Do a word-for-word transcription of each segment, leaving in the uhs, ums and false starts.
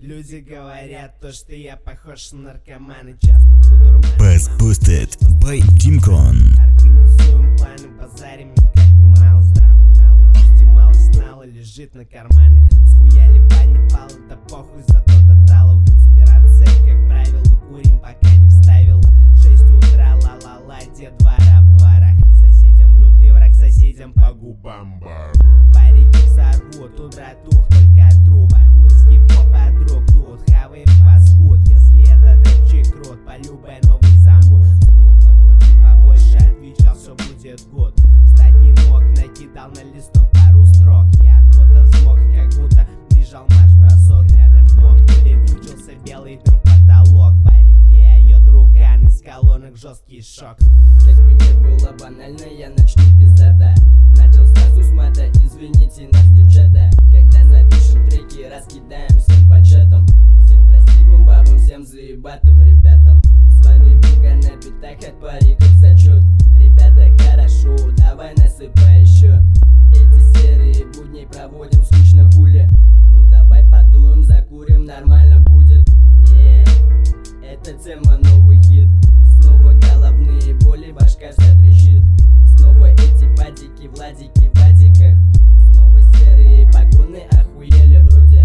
Люди говорят то, что я похож на наркомана. Часто буду Bass Boosted by Dimkon. Организуем планы, базарим никак не мало. Здравый малый, пусть и малость нала лежит на карманы. Схуяли бани палы, да похуй, зато до талов. Конспирация, как правило, курим, пока не вставила. В шесть утра ла-ла-ла, дед двора в дворах. Соседям лютый враг, соседям по губам бар. Парики взорвут, тут братух, только труб. Охуеть хип-хоп подруг, тут хаваем фастфуд. Если это трэпчик крут, полюбай новый замут. Звук покрути побольше, отвечал, все будет год. Встать не мог, накидал на листок пару строк. Я от пота взмок, как будто бежал марш-бросок. Рядом он улетучился белый дым в потолок. По реке, а ее друган из колонок жесткий шок. Как бы не было банально, я начну пиздата. Начал сразу с мата, извините нас, девчата. Когда напишем треки, раскидаем всем по чатам. Всем красивым бабам, всем заебатым ребятам. С вами Буга на битах, от париков зачет. Ребята, хорошо, давай насыпай еще. Эти серые будни проводим скучно хули. Ну давай подуем, закурим, нормально будет. Не, эта тема новый хит. Снова головные боли, башка вся трещит. Снова эти падики, владики в вадиках. Снова серые погоны, охуели вроде.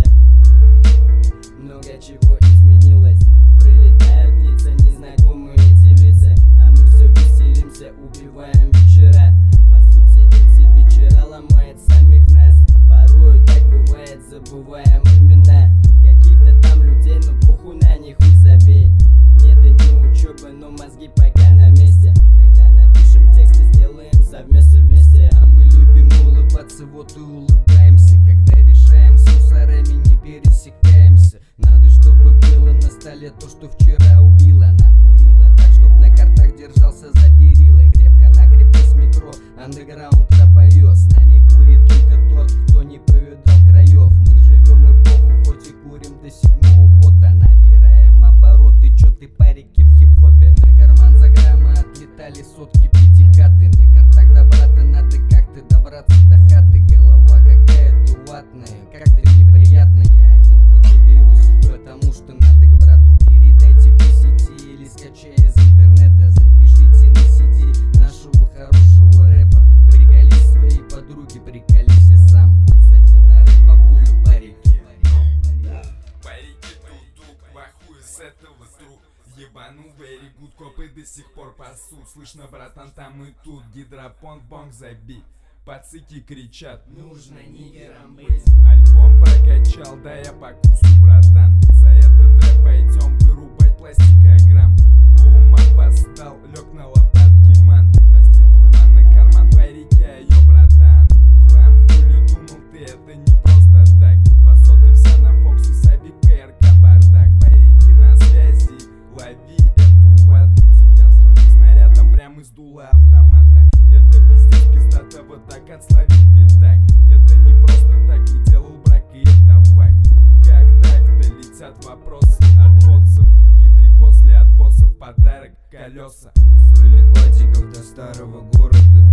Много чего изменилось. Прилетают лица, незнакомые девицы. А мы все веселимся, убиваем вечера. По сути, эти вечера ломают самих нас. Порою так бывает, забываем имена каких-то там людей, но похуй на них, хуй забей. Нет и не учебы, но мозги пока на месте. Когда напишем тексты, сделаем совместно вместе. А мы любим улыбаться, вот и улыбаемся. Когда решаем с мусорами, не пересекаемся. Надо, чтобы было на столе то, что вчера убило. Накурила так, чтоб на картах держался за перилой. Крепко-накрепко с микро, андеграунд тропоё. С нами курит только тот, кто не повидал краев. Мы живем эпоху, хоть и курим до седьмого пота. Набираем обороты, чё ты парики в хип-хопе. На карман за граммы отлетали сотки пятихаты. На картах добра-то надо как-то добраться до хаты. Голова какая-то ватная, как-то неприятно. Я один хоть и берусь, потому что надо к брату. Передайте по сети или скачай из интернета. Запишите на си ди нашего хорошего рэпа. Приколись своей подруги, приколись и сам. Подсади на рэп бабулю, парики. Парики тут-тут, вахуй с этого друг. Ебану very good, копы до сих пор пасут. Слышно, братан, там и тут гидропонт, бонг забит. Пацики кричат, Нужно нигером быть. альбом прокачал, да я покусу, братан. За этот рэп пойдем вырубать пластикограмм. По умам постал, лег на лопатки, ман. Расти турман на карман, парики, а ее братан. Хлам, хули думал ты, это не просто так. Высоты вся на Фоксе, Сабик, ПРК, бардак. Парики на связи, лови эту вату. Тебя взрывным снарядом прямо из дула автомата. Это пиздец, пиздата, вот так отславил пятак. Это не просто так, не делал брак, и это факт. Как так-то летят вопросы от ботсов. Гидрик после от боссов, подарок колеса. С вылих вадиков до старого города